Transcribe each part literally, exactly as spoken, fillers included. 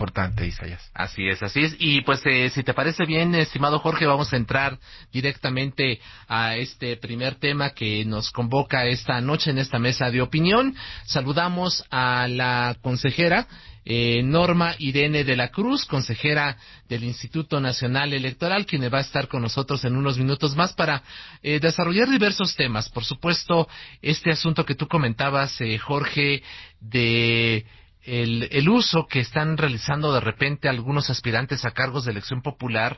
importante, Isaías. Así es, así es. Y pues eh, si te parece bien, estimado Jorge, vamos a entrar directamente a este primer tema que nos convoca esta noche en esta mesa de opinión. Saludamos a la consejera eh, Norma Irene de la Cruz, consejera del Instituto Nacional Electoral, quien va a estar con nosotros en unos minutos más para eh, desarrollar diversos temas. Por supuesto, este asunto que tú comentabas, eh, Jorge, de el, el uso que están realizando de repente algunos aspirantes a cargos de elección popular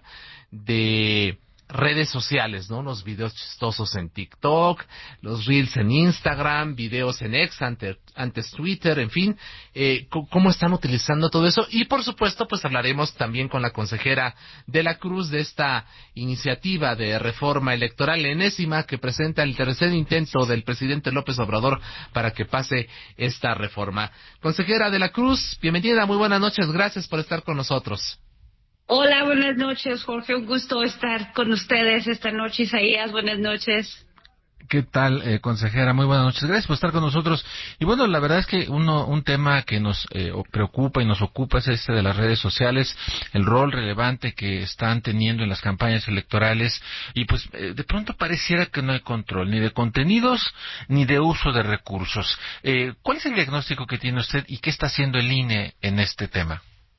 de redes sociales, ¿no? Los videos chistosos en TikTok, los reels en Instagram, videos en X, antes, antes Twitter, en fin, eh, cómo están utilizando todo eso. Y por supuesto, pues hablaremos también con la consejera de la Cruz de esta iniciativa de reforma electoral enésima que presenta el tercer intento del presidente López Obrador para que pase esta reforma. Consejera de la Cruz, bienvenida, muy buenas noches, gracias por estar con nosotros. Hola, buenas noches, Jorge. Un gusto estar con ustedes esta noche. Isaías, buenas noches. ¿Qué tal, eh, consejera? Muy buenas noches. Gracias por estar con nosotros. Y bueno, la verdad es que uno, un tema que nos eh, preocupa y nos ocupa es este de las redes sociales, el rol relevante que están teniendo en las campañas electorales. Y pues eh, de pronto pareciera que no hay control ni de contenidos ni de uso de recursos. Eh, ¿Cuál es el diagnóstico que tiene usted y qué está haciendo el I N E en este tema?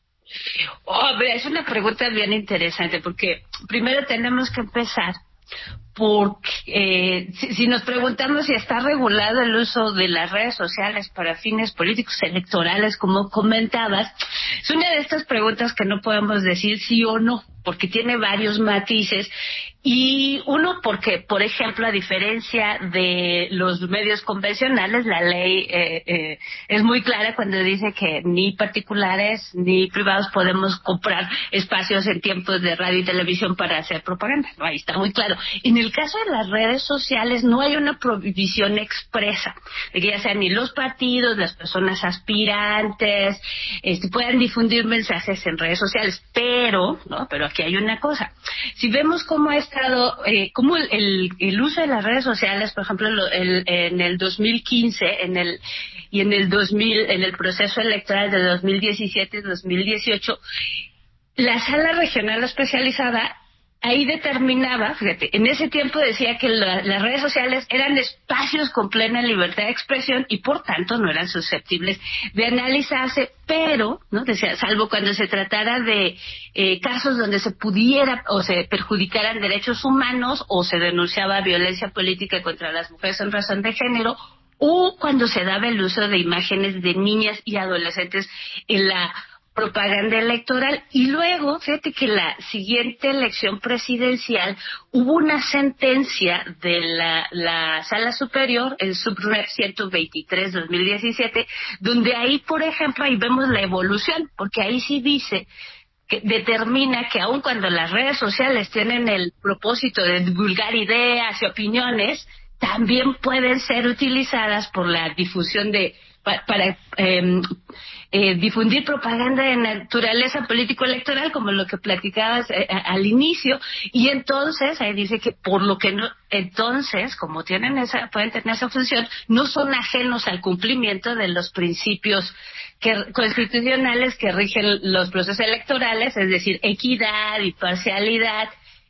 Oh, mira, es una pregunta bien interesante porque primero tenemos que empezar porque eh, si, si nos preguntamos si está regulado el uso de las redes sociales para fines políticos electorales, como comentabas, es una de estas preguntas que no podemos decir sí o no, porque tiene varios matices. Y uno, porque, por ejemplo, a diferencia de los medios convencionales, la ley eh, eh, es muy clara cuando dice que ni particulares ni privados podemos comprar espacios en tiempos de radio y televisión para hacer propaganda. No, ahí está muy claro. En el caso de las redes sociales no hay una prohibición expresa de que ya sean ni los partidos, las personas aspirantes, este, puedan difundir mensajes en redes sociales, pero, ¿no? Pero aquí hay una cosa. Si vemos cómo es Eh, como el, el, el uso de las redes sociales, por ejemplo, el, en el dos mil quince en el, y en el dos mil, en el proceso electoral de dos mil diecisiete y dos mil dieciocho, la sala regional especializada ahí determinaba, fíjate, en ese tiempo decía que la, las redes sociales eran espacios con plena libertad de expresión y por tanto no eran susceptibles de analizarse, pero, ¿no? Decía, salvo cuando se tratara de eh, casos donde se pudiera o se perjudicaran derechos humanos o se denunciaba violencia política contra las mujeres en razón de género, o cuando se daba el uso de imágenes de niñas y adolescentes en la propaganda electoral. Y luego, fíjate que la siguiente elección presidencial hubo una sentencia de la, la Sala Superior, el Subrep ciento veintitrés dos mil diecisiete, donde ahí, por ejemplo, ahí vemos la evolución, porque ahí sí dice que determina que aun cuando las redes sociales tienen el propósito de divulgar ideas y opiniones, también pueden ser utilizadas por la difusión de para, para eh, eh, difundir propaganda de naturaleza político-electoral, como lo que platicabas eh, al inicio, y entonces ahí dice que por lo que no, entonces, como tienen esa, pueden tener esa función, no son ajenos al cumplimiento de los principios que, constitucionales que rigen los procesos electorales, es decir, equidad, imparcialidad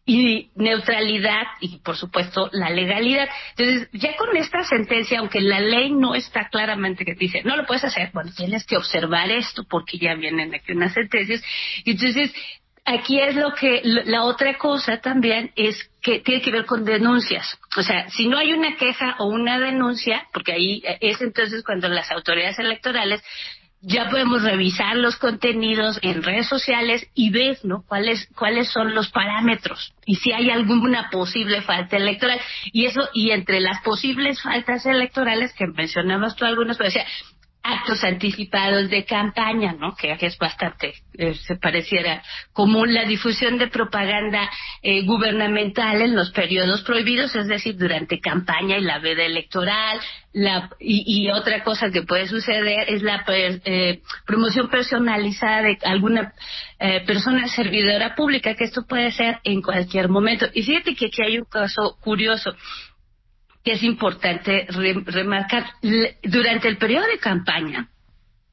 y neutralidad y, por supuesto, la legalidad. Entonces, ya con esta sentencia, aunque la ley no está claramente que dice, no lo puedes hacer, bueno, tienes que observar esto porque ya vienen aquí unas sentencias. Y entonces, aquí es lo que, la otra cosa también es que tiene que ver con denuncias. O sea, si no hay una queja o una denuncia, porque ahí es entonces cuando las autoridades electorales ya podemos revisar los contenidos en redes sociales y ver, ¿no?, cuáles cuáles son los parámetros y si hay alguna posible falta electoral. Y eso, y entre las posibles faltas electorales que mencionabas tú algunas, pues decía, actos anticipados de campaña, ¿no?, que es bastante, eh, se pareciera común, la difusión de propaganda eh, gubernamental en los periodos prohibidos, es decir, durante campaña y la veda electoral, la y, y otra cosa que puede suceder es la eh, promoción personalizada de alguna eh, persona servidora pública, que esto puede ser en cualquier momento. Y fíjate que aquí hay un caso curioso que es importante re- remarcar. L- durante el periodo de campaña,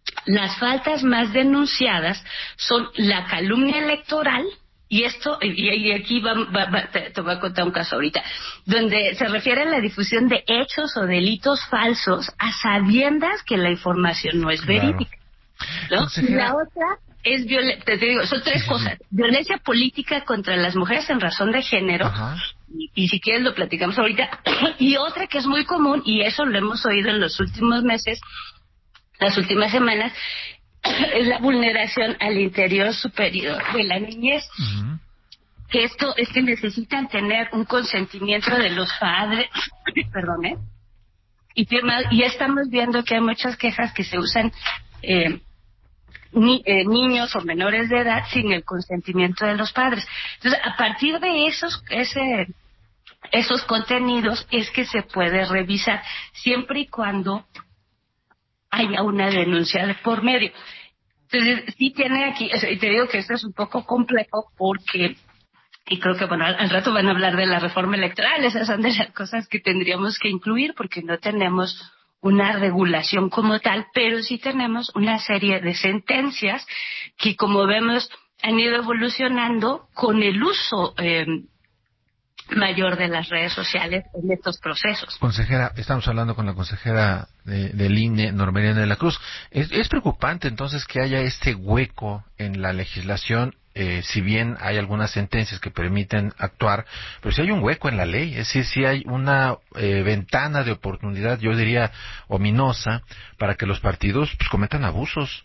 las faltas más denunciadas son la calumnia electoral, y esto, y, y aquí va, va, va, te, te voy a contar un caso ahorita, donde se refiere a la difusión de hechos o delitos falsos a sabiendas que la información no es Claro. verídica, ¿no? Consejera... La otra es violencia, te digo, son tres sí, sí, cosas: sí. violencia política contra las mujeres en razón de género, y, y si quieres lo platicamos ahorita, y otra que es muy común, y eso lo hemos oído en los últimos meses, las últimas semanas, es la vulneración al interior superior de la niñez. Uh-huh. Que esto es que necesitan tener un consentimiento de los padres, perdón, ¿eh? Y, y estamos viendo que hay muchas quejas que se usan eh, ni, eh, niños o menores de edad sin el consentimiento de los padres. Entonces, a partir de esos, ese, esos contenidos es que se puede revisar, siempre y cuando haya una denuncia de por medio. Entonces, sí tiene aquí, y te digo que esto es un poco complejo porque, y creo que, bueno, al, al rato van a hablar de la reforma electoral, esas son de las cosas que tendríamos que incluir porque no tenemos una regulación como tal, pero sí tenemos una serie de sentencias que, como vemos, han ido evolucionando con el uso eh, mayor de las redes sociales en estos procesos. Consejera, estamos hablando con la consejera de, del I N E, Norma Irene de la Cruz. Es, es preocupante entonces que haya este hueco en la legislación, eh, si bien hay algunas sentencias que permiten actuar, pero si hay un hueco en la ley, es decir, si hay una eh, ventana de oportunidad, yo diría ominosa, para que los partidos pues, cometan abusos.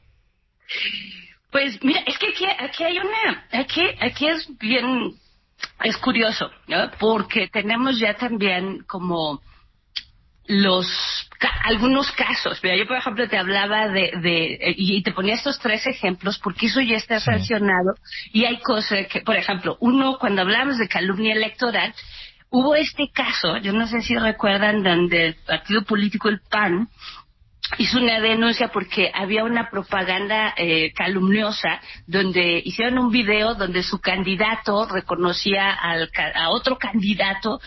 Pues mira, es que aquí, aquí hay una, aquí, aquí es bien... Es curioso, ¿no? Porque tenemos ya también como los ca- algunos casos. Mira, yo por ejemplo te hablaba de, de y te ponía estos tres ejemplos porque eso ya está sí. sancionado y hay cosas que, por ejemplo, uno cuando hablamos de calumnia electoral, hubo este caso, yo no sé si recuerdan, donde el partido político el P A N hizo una denuncia porque había una propaganda eh, calumniosa donde hicieron un video donde su candidato reconocía al, a otro candidato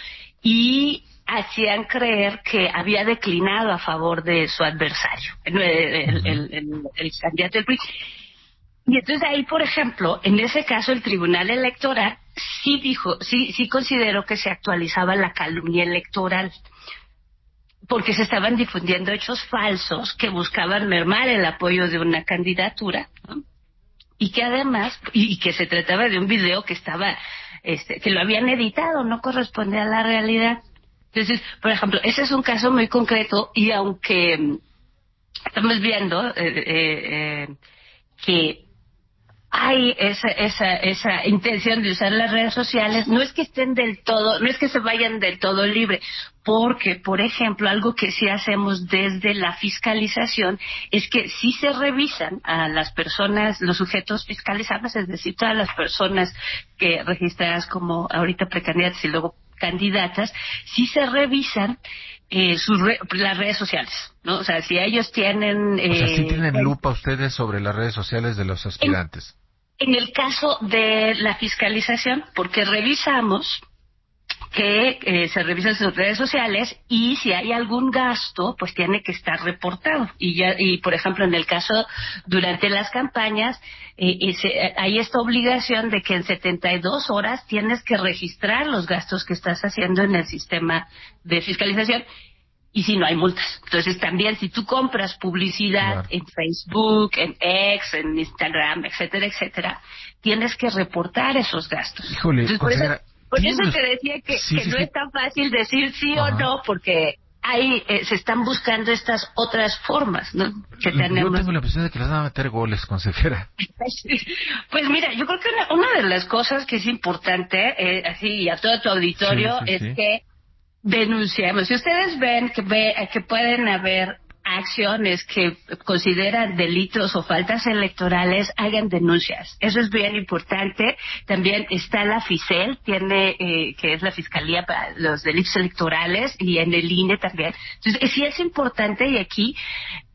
y hacían creer que había declinado a favor de su adversario, el, el, el, el, el candidato del P R I. Y entonces ahí, por ejemplo, en ese caso el Tribunal Electoral sí dijo, sí, sí consideró que se actualizaba la calumnia electoral, porque se estaban difundiendo hechos falsos que buscaban mermar el apoyo de una candidatura, ¿no? Y que además, y, y que se trataba de un video que estaba, este, que lo habían editado, no correspondía a la realidad. Entonces, por ejemplo, ese es un caso muy concreto y aunque estamos viendo eh, eh, eh, que hay esa, esa, esa intención de usar las redes sociales, no es que estén del todo, no es que se vayan del todo libre, porque, por ejemplo, algo que sí hacemos desde la fiscalización es que sí se revisan a las personas, los sujetos fiscalizados, es decir, todas las personas que registradas como ahorita precandidatas y luego candidatas, sí se revisan eh, sus re- las redes sociales, ¿no? O sea, si ellos tienen... Eh, o sea, sí tienen lupa ustedes sobre las redes sociales de los aspirantes. En, en el caso de la fiscalización, porque revisamos que eh, se revisan sus redes sociales y si hay algún gasto, pues tiene que estar reportado. Y ya, y por ejemplo, en el caso durante las campañas, eh, ese, hay esta obligación de que en setenta y dos horas tienes que registrar los gastos que estás haciendo en el sistema de fiscalización. Y si no hay multas. Entonces también si tú compras publicidad claro. en Facebook, en X, en Instagram, etcétera, etcétera, tienes que reportar esos gastos. Híjole, Entonces, por eso, por eso te decía que, sí, que sí, no sí. es tan fácil decir sí Ajá. o no, porque hay, eh, se están buscando estas otras formas, ¿no? Que tenemos. Yo tengo la impresión de que les van a meter goles, consejera. Pues mira, yo creo que una, una de las cosas que es importante, eh, así a todo tu auditorio, sí, sí, es sí. que denunciamos. Si ustedes ven que, ve, que pueden haber acciones que consideran delitos o faltas electorales, hagan denuncias. Eso es bien importante. También está la FICEL, tiene eh, que es la Fiscalía para los Delitos Electorales, y en el I N E también. Entonces, sí es importante, y aquí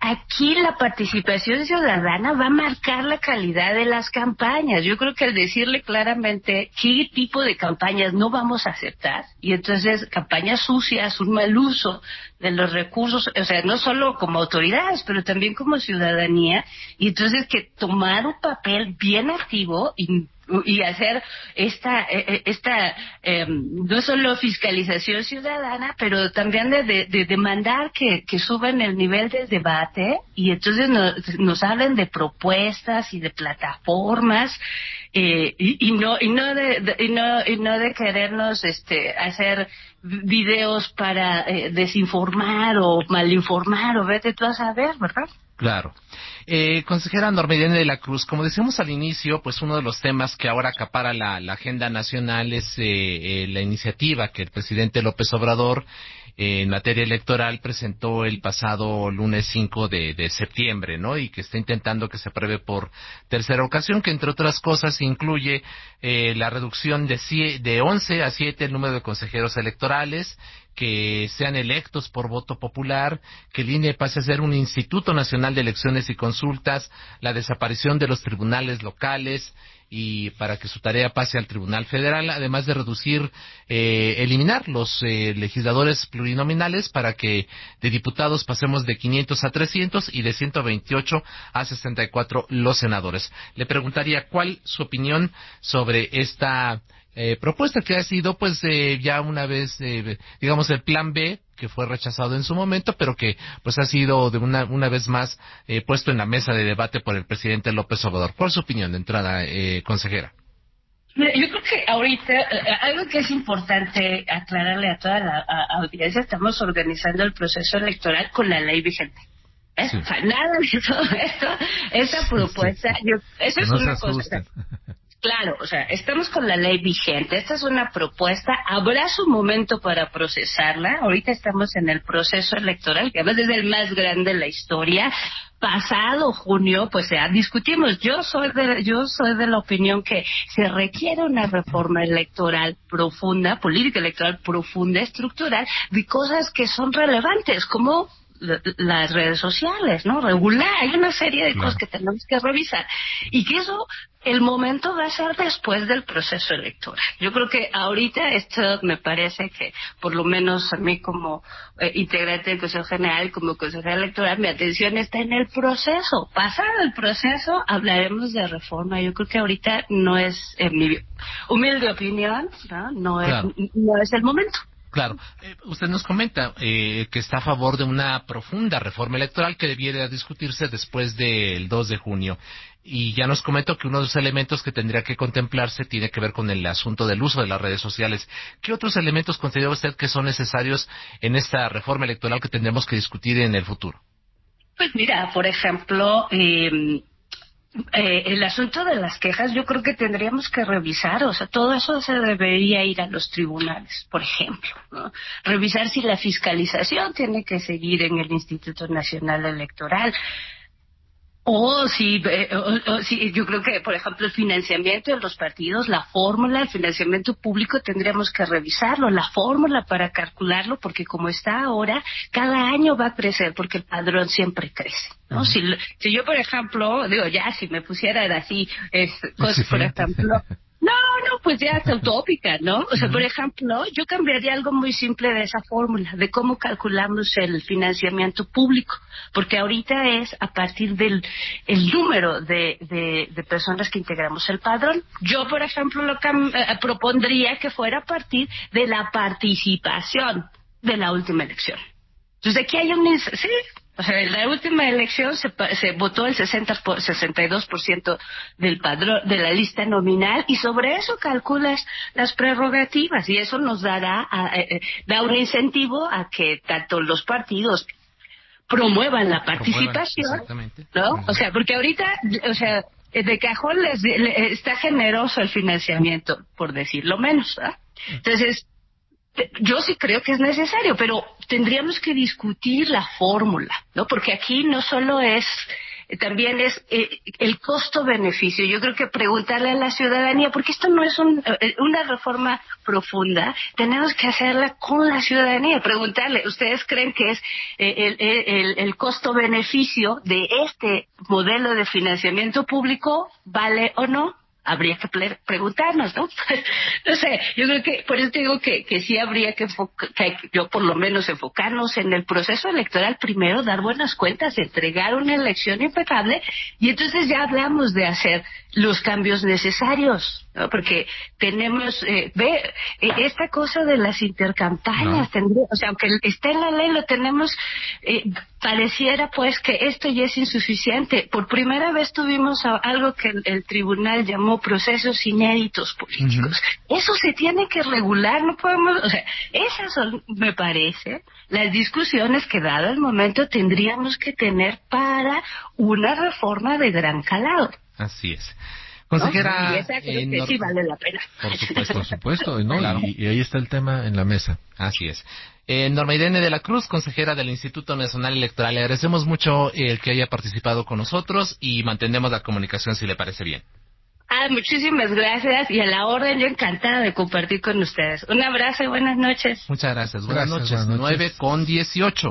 aquí la participación ciudadana va a marcar la calidad de las campañas. Yo creo que al decirle claramente qué tipo de campañas no vamos a aceptar, y entonces campañas sucias, un mal uso de los recursos, o sea, no solo como autoridades, pero también como ciudadanía, y entonces que tomar un papel bien activo y y hacer esta esta eh, no solo fiscalización ciudadana, pero también de, de, de demandar que, que suban el nivel del debate, y entonces nos, nos hablen de propuestas y de plataformas, eh, y, y no y no de, de y no y no de querernos este hacer videos para eh, desinformar o malinformar o vete tú a saber, ¿verdad? Claro. Eh, consejera Norma Irene de la Cruz, como decíamos al inicio, pues uno de los temas que ahora acapara la, la agenda nacional es eh, eh, la iniciativa que el presidente López Obrador eh, en materia electoral presentó el pasado lunes cinco de, de septiembre, ¿no? Y que está intentando que se apruebe por tercera ocasión, que entre otras cosas incluye eh, la reducción de, cie- de once a siete el número de consejeros electorales, que sean electos por voto popular, que el I N E pase a ser un Instituto Nacional de Elecciones y Consultas, la desaparición de los tribunales locales y para que su tarea pase al Tribunal Federal, además de reducir, eh, eliminar los eh, legisladores plurinominales para que de diputados pasemos de quinientos a trescientos y de ciento veintiocho a sesenta y cuatro los senadores. Le preguntaría cuál su opinión sobre esta Eh, propuesta que ha sido pues eh, ya una vez eh, digamos el plan B, que fue rechazado en su momento, pero que pues ha sido de una una vez más eh, puesto en la mesa de debate por el presidente López Obrador. ¿Cuál es su opinión de entrada, eh, consejera? Mira, yo creo que ahorita eh, algo que es importante aclararle a toda la a- audiencia: estamos organizando el proceso electoral con la ley vigente. ¿Eh? Sí. O sea, nada de todo esto, esa propuesta, Sí, sí. yo, eso Que es no se una cosa. asusten. Claro, o sea, estamos con la ley vigente. Esta es una propuesta. Habrá su momento para procesarla. Ahorita estamos en el proceso electoral, que además es el más grande de la historia. Pasado junio, pues ya discutimos. Yo soy de, yo soy de la opinión que se requiere una reforma electoral profunda, política electoral profunda, estructural, de cosas que son relevantes, como las redes sociales, ¿no? Regular, hay una serie de Claro. cosas que tenemos que revisar, y que eso, el momento va a ser después del proceso electoral. Yo creo que ahorita esto me parece que, por lo menos a mí como eh, integrante del Consejo General, como consejera electoral, mi atención está en el proceso. Pasado el proceso, hablaremos de reforma. Yo creo que ahorita no es, en mi humilde opinión, no, no es, Claro. no es el momento. Claro, eh, usted nos comenta eh, que está a favor de una profunda reforma electoral que debiera discutirse después del dos de junio. Y ya nos comentó que uno de los elementos que tendría que contemplarse tiene que ver con el asunto del uso de las redes sociales. ¿Qué otros elementos considera usted que son necesarios en esta reforma electoral que tendremos que discutir en el futuro? Pues mira, por ejemplo, eh, Eh, el asunto de las quejas, yo creo que tendríamos que revisar, o sea, todo eso se debería ir a los tribunales, por ejemplo, ¿no? Revisar si la fiscalización tiene que seguir en el Instituto Nacional Electoral, o si, eh, o, o si, yo creo que, por ejemplo, el financiamiento de los partidos, la fórmula, el financiamiento público, tendríamos que revisarlo, la fórmula para calcularlo, porque como está ahora, cada año va a crecer, porque el padrón siempre crece, ¿no? Uh-huh. Si, si yo, por ejemplo, digo, ya, si me pusieran así, es, cosas, por ejemplo, no, no, pues ya es utópica, ¿no? O sea, uh-huh. Por ejemplo, yo cambiaría algo muy simple de esa fórmula, de cómo calculamos el financiamiento público, porque ahorita es a partir del el número de, de, de personas que integramos el padrón. Yo, por ejemplo, lo cam- eh, propondría que fuera a partir de la participación de la última elección. Entonces, aquí hay un... Sí, o sea, en la última elección se, se votó el sesenta por, sesenta y dos por ciento del padrón, de la lista nominal, y sobre eso calculas las prerrogativas, y eso nos dará a, a, da un incentivo a que tanto los partidos promuevan la participación, ¿no? Uh-huh. O sea, porque ahorita, o sea, de cajón les, les está generoso el financiamiento, por decirlo menos, ¿no? Entonces, yo sí creo que es necesario, pero tendríamos que discutir la fórmula, ¿no? Porque aquí no solo es también es eh, el costo-beneficio. Yo creo que preguntarle a la ciudadanía, porque esto no es un, eh, una reforma profunda, tenemos que hacerla con la ciudadanía, preguntarle, ¿ustedes creen que es eh, el, el, el costo-beneficio de este modelo de financiamiento público vale o no? Habría que pre- preguntarnos, ¿no? No sé, yo creo que, por eso te digo que, que sí habría que, enfoca- que yo por lo menos enfocarnos en el proceso electoral primero, dar buenas cuentas, entregar una elección impecable, y entonces ya hablamos de hacer los cambios necesarios, ¿no? Porque tenemos, eh, ve, eh, esta cosa de las intercampañas, No. tendría, o sea, aunque está en la ley, lo tenemos, eh, pareciera pues que esto ya es insuficiente. Por primera vez tuvimos a, algo que el, el tribunal llamó procesos inéditos políticos. Uh-huh. Eso se tiene que regular, no podemos, o sea, esas son, me parece, las discusiones que dado el momento tendríamos que tener para una reforma de gran calado. Así es. Consejera, ¿no? Y esa creo eh, que Nor- sí vale la pena. Por supuesto, por supuesto, ¿no? Claro. Y, y ahí está el tema en la mesa. Así es. Eh, Norma Irene de la Cruz, consejera del Instituto Nacional Electoral, le agradecemos mucho el que haya participado con nosotros y mantenemos la comunicación si le parece bien. Ah, muchísimas gracias y a la orden, yo encantada de compartir con ustedes. Un abrazo y buenas noches. Muchas gracias. Buenas, gracias, noches. buenas noches. nueve con dieciocho.